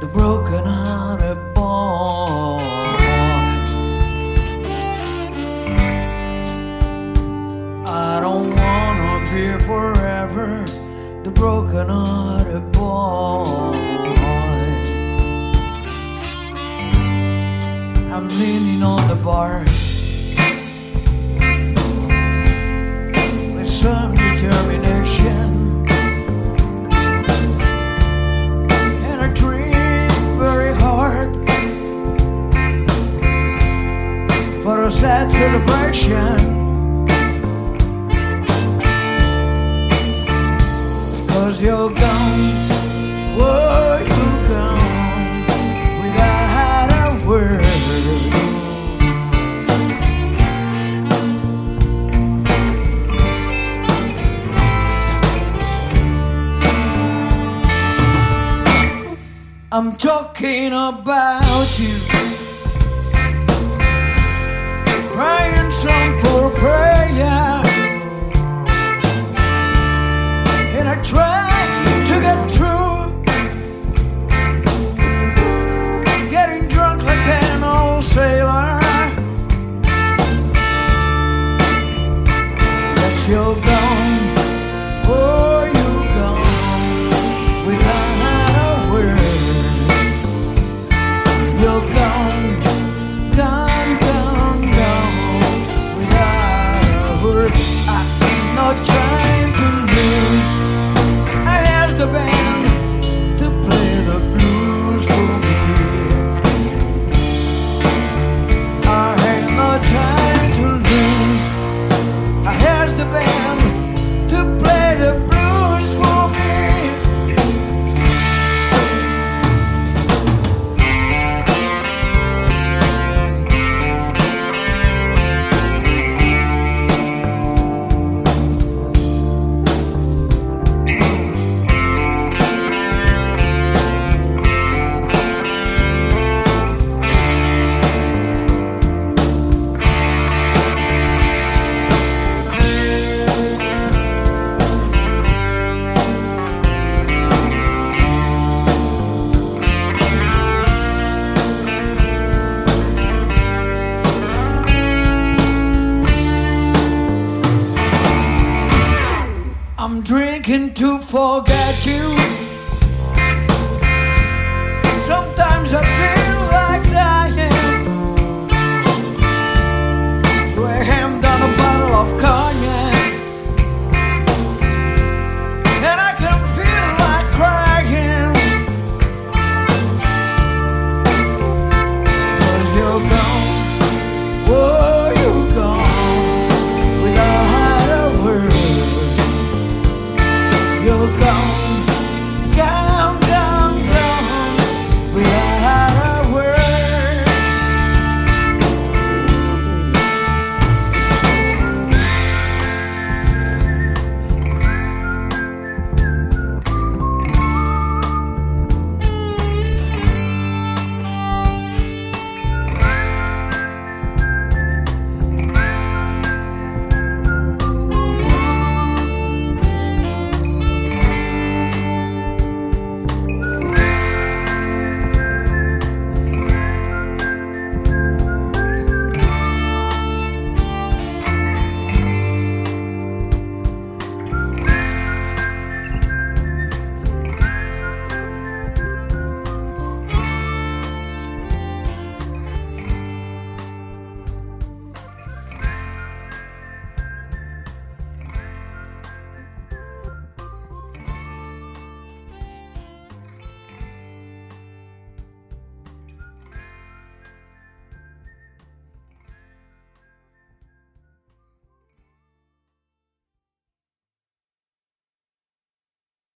the broken-hearted boy. I don't wanna be forever the broken-hearted boy. I'm leaning on the bar with some determination, and I drink very hard for a sad celebration. 'Cause you're gone, oh, you're gone without a word. I'm talking about you, crying some poor prayer, and I try to get through, getting drunk like an old sailor. Yes, you're gone, oh, you're gone without a word. You're gone, gone, gone, gone without a word. I ain't no time to lose. I asked the band to play the blues for me. I ain't no time to lose. I asked the band to play the blues for me. I'm drinking to forget you. Sometimes I feel like dying. I hand down a bottle of cognac, and I can feel like crying. 'Cause you're gone, oh, you're gone without a word. You're gone.